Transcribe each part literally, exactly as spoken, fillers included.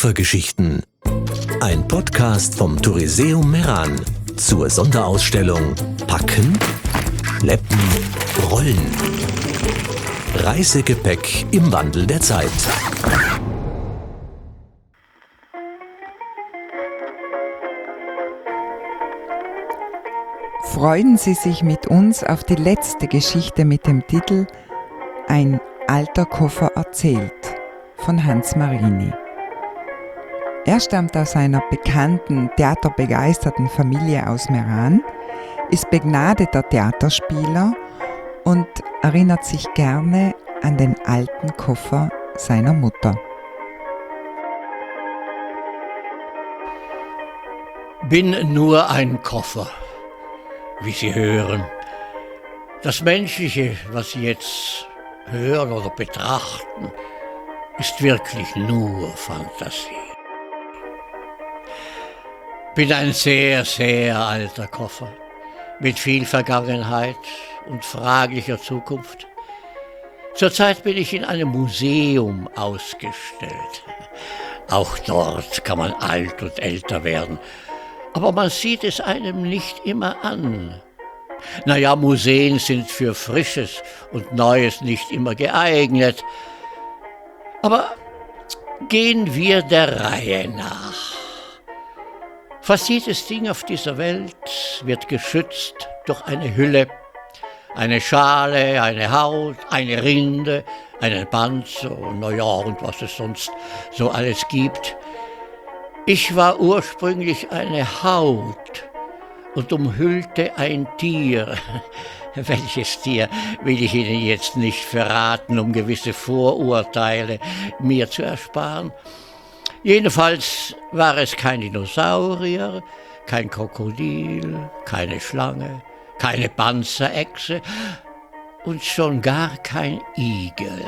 Koffergeschichten. Ein Podcast vom Touriseum Meran zur Sonderausstellung Packen, Schleppen, Rollen. Reisegepäck im Wandel der Zeit. Freuen Sie sich mit uns auf die letzte Geschichte mit dem Titel Ein alter Koffer erzählt von Hans Marini. Er stammt aus einer bekannten, theaterbegeisterten Familie aus Meran, ist begnadeter Theaterspieler und erinnert sich gerne an den alten Koffer seiner Mutter. Bin nur ein Koffer, wie Sie hören. Das Menschliche, was Sie jetzt hören oder betrachten, ist wirklich nur Fantasie. Bin ein sehr, sehr alter Koffer, mit viel Vergangenheit und fraglicher Zukunft. Zurzeit bin ich in einem Museum ausgestellt. Auch dort kann man alt und älter werden, aber man sieht es einem nicht immer an. Naja, Museen sind für Frisches und Neues nicht immer geeignet. Aber gehen wir der Reihe nach. Fast jedes Ding auf dieser Welt wird geschützt durch eine Hülle, eine Schale, eine Haut, eine Rinde, einen Panzer, naja, und was es sonst so alles gibt. Ich war ursprünglich eine Haut und umhüllte ein Tier. Welches Tier will ich Ihnen jetzt nicht verraten, um gewisse Vorurteile mir zu ersparen. Jedenfalls war es kein Dinosaurier, kein Krokodil, keine Schlange, keine Panzerechse und schon gar kein Igel.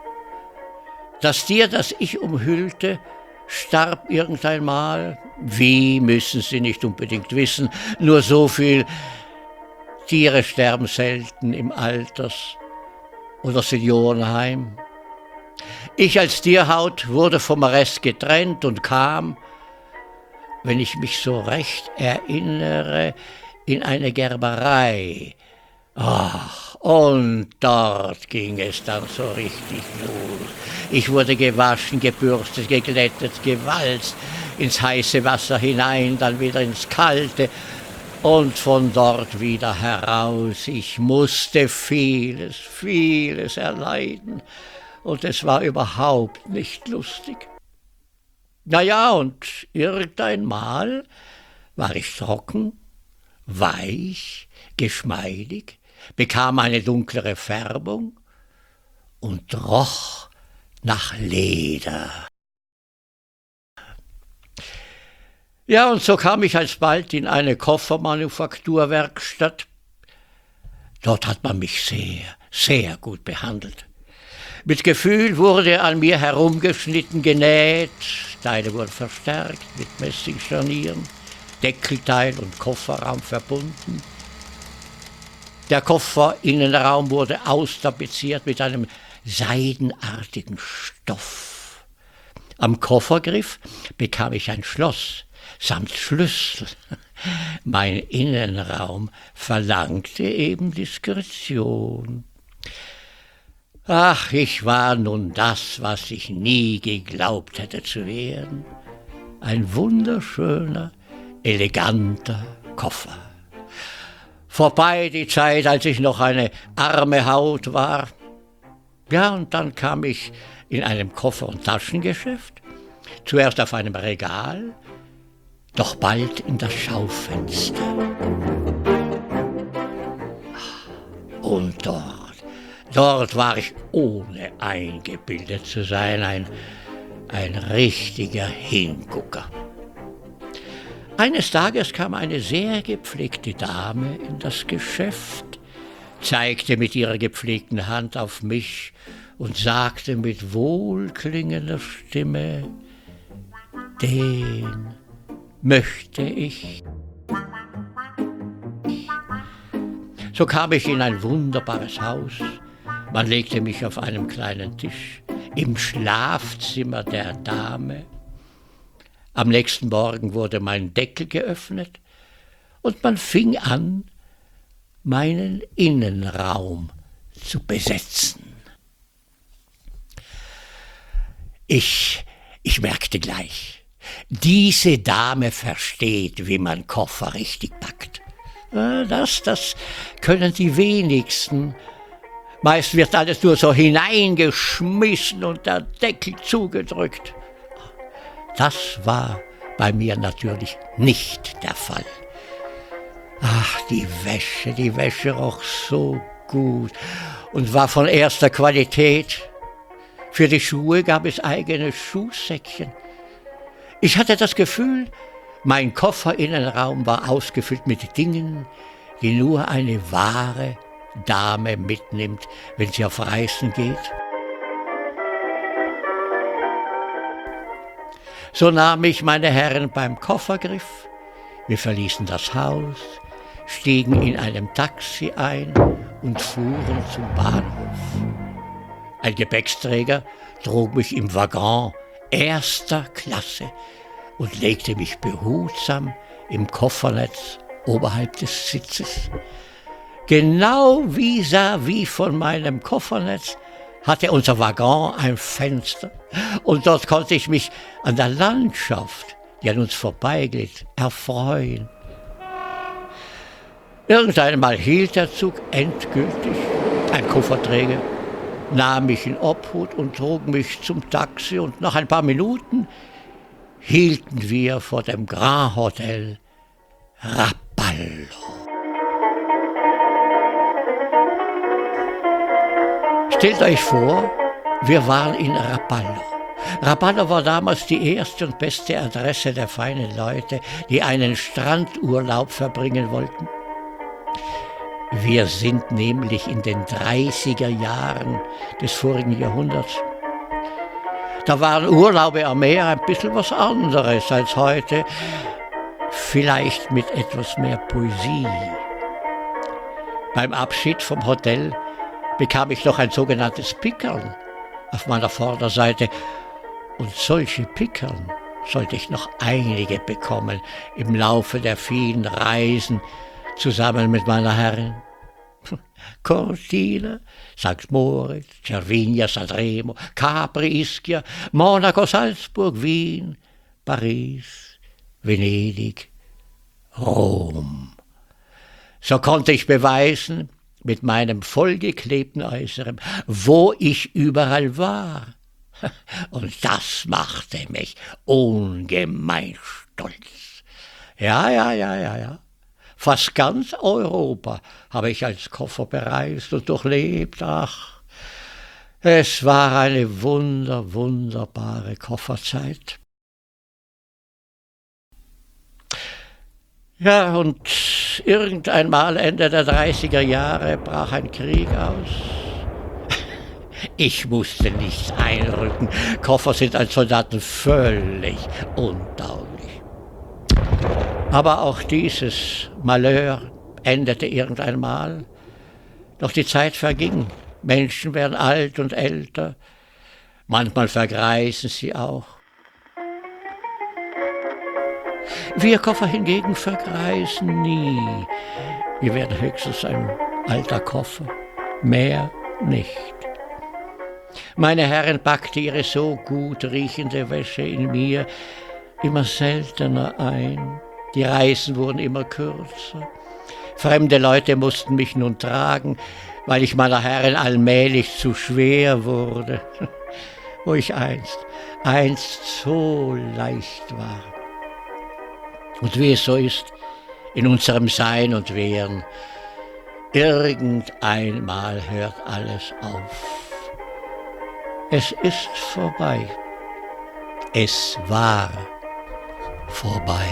Das Tier, das ich umhüllte, starb irgendwann mal. Wie, müssen Sie nicht unbedingt wissen, nur so viel: Tiere sterben selten im Alters- oder Seniorenheim. Ich als Tierhaut wurde vom Rest getrennt und kam, wenn ich mich so recht erinnere, in eine Gerberei. Ach, und dort ging es dann so richtig los. Ich wurde gewaschen, gebürstet, geglättet, gewalzt, ins heiße Wasser hinein, dann wieder ins kalte und von dort wieder heraus. Ich musste vieles, vieles erleiden und es war überhaupt nicht lustig. Naja, und irgendeinmal war ich trocken, weich, geschmeidig, bekam eine dunklere Färbung und roch nach Leder. Ja, und so kam ich alsbald in eine Koffermanufakturwerkstatt. Dort hat man mich sehr, sehr gut behandelt. Mit Gefühl wurde an mir herumgeschnitten, genäht, Teile wurden verstärkt mit Messingscharnieren, Deckelteil und Kofferraum verbunden. Der Kofferinnenraum wurde austapeziert mit einem seidenartigen Stoff. Am Koffergriff bekam ich ein Schloss samt Schlüssel. Mein Innenraum verlangte eben Diskretion. Ach, ich war nun das, was ich nie geglaubt hätte zu werden. Ein wunderschöner, eleganter Koffer. Vorbei die Zeit, als ich noch eine arme Haut war. Ja, und dann kam ich in einem Koffer- und Taschengeschäft, zuerst auf einem Regal, doch bald in das Schaufenster. Und dort, dort war ich, ohne eingebildet zu sein, ein, ein richtiger Hingucker. Eines Tages kam eine sehr gepflegte Dame in das Geschäft, zeigte mit ihrer gepflegten Hand auf mich und sagte mit wohlklingender Stimme: Den möchte ich. So kam ich in ein wunderbares Haus. Man legte mich auf einem kleinen Tisch im Schlafzimmer der Dame. Am nächsten Morgen wurde mein Deckel geöffnet und man fing an, meinen Innenraum zu besetzen. Ich, ich merkte gleich, diese Dame versteht, wie man Koffer richtig packt. Das, das können die wenigsten. Meist wird alles nur so hineingeschmissen und der Deckel zugedrückt. Das war bei mir natürlich nicht der Fall. Ach, die Wäsche, die Wäsche roch so gut und war von erster Qualität. Für die Schuhe gab es eigene Schuhsäckchen. Ich hatte das Gefühl, mein Kofferinnenraum war ausgefüllt mit Dingen, die nur eine wahre Dame mitnimmt, wenn sie auf Reisen geht. So nahm ich meine Herren beim Koffergriff, wir verließen das Haus, stiegen in einem Taxi ein und fuhren zum Bahnhof. Ein Gepäcksträger trug mich im Waggon erster Klasse und legte mich behutsam im Koffernetz oberhalb des Sitzes. Genau vis-à-vis von meinem Koffernetz hatte unser Waggon ein Fenster und dort konnte ich mich an der Landschaft, die an uns vorbeiglitt, erfreuen. Irgendeinmal hielt der Zug endgültig. Ein Kofferträger nahm mich in Obhut und trug mich zum Taxi und nach ein paar Minuten hielten wir vor dem Grand Hotel Rapallo. Stellt euch vor, wir waren in Rapallo. Rapallo war damals die erste und beste Adresse der feinen Leute, die einen Strandurlaub verbringen wollten. Wir sind nämlich in den dreißiger Jahren des vorigen Jahrhunderts. Da waren Urlaube am Meer ein bisschen was anderes als heute, vielleicht mit etwas mehr Poesie. Beim Abschied vom Hotel bekam ich noch ein sogenanntes Pickerl auf meiner Vorderseite. Und solche Pickerl sollte ich noch einige bekommen im Laufe der vielen Reisen zusammen mit meiner Herrin. Cortina, Sankt Moritz, Cervinia, Sanremo, Capri, Ischia, Monaco, Salzburg, Wien, Paris, Venedig, Rom. So konnte ich beweisen, mit meinem vollgeklebten Äußeren, wo ich überall war. Und das machte mich ungemein stolz. Ja, ja, ja, ja, ja. Fast ganz Europa habe ich als Koffer bereist und durchlebt. Ach, es war eine wunder, wunderbare Kofferzeit. Ja, und irgendeinmal Ende der dreißiger Jahre brach ein Krieg aus. Ich musste nicht einrücken. Koffer sind als Soldaten völlig untauglich. Aber auch dieses Malheur endete irgendeinmal. Doch die Zeit verging. Menschen werden alt und älter. Manchmal vergreisen sie auch. Wir Koffer hingegen vergreisen nie. Wir werden höchstens ein alter Koffer, mehr nicht. Meine Herrin packte ihre so gut riechende Wäsche in mir immer seltener ein. Die Reisen wurden immer kürzer. Fremde Leute mussten mich nun tragen, weil ich meiner Herrin allmählich zu schwer wurde, wo ich einst, einst so leicht war. Und wie es so ist, in unserem Sein und Werden, irgendeinmal hört alles auf. Es ist vorbei. Es war vorbei.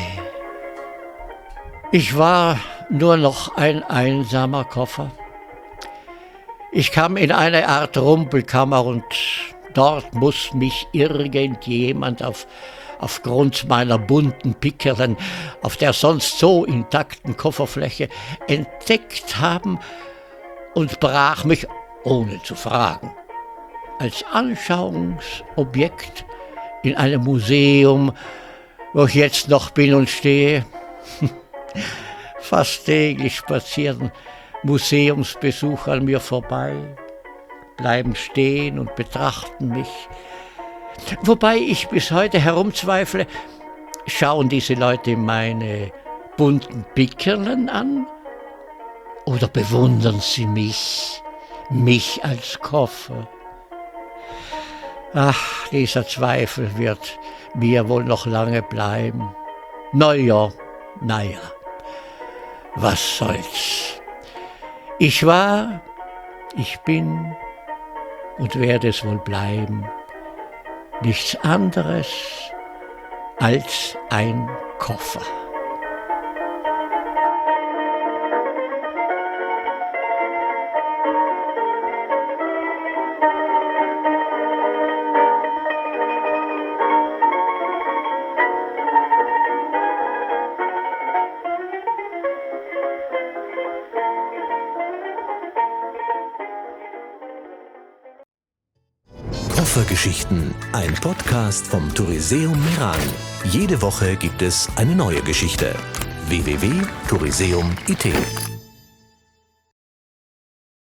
Ich war nur noch ein einsamer Koffer. Ich kam in eine Art Rumpelkammer und dort muss mich irgendjemand auf, aufgrund meiner bunten Pickerlen auf der sonst so intakten Kofferfläche entdeckt haben und brach mich, ohne zu fragen, als Anschauungsobjekt in einem Museum wo ich jetzt noch bin und stehe. Fast täglich spazieren Museumsbesucher an mir vorbei, bleiben stehen und betrachten mich. Wobei ich bis heute herumzweifle, schauen diese Leute meine bunten Pickerlen an oder bewundern sie mich, mich als Koffer? Ach, dieser Zweifel wird mir wohl noch lange bleiben. Na ja, na ja, was soll's. Ich war, ich bin und werde es wohl bleiben. Nichts anderes als ein Koffer. Koffergeschichten, ein Podcast vom Touriseum Meran. Jede Woche gibt es eine neue Geschichte. w w w punkt touriseum punkt i t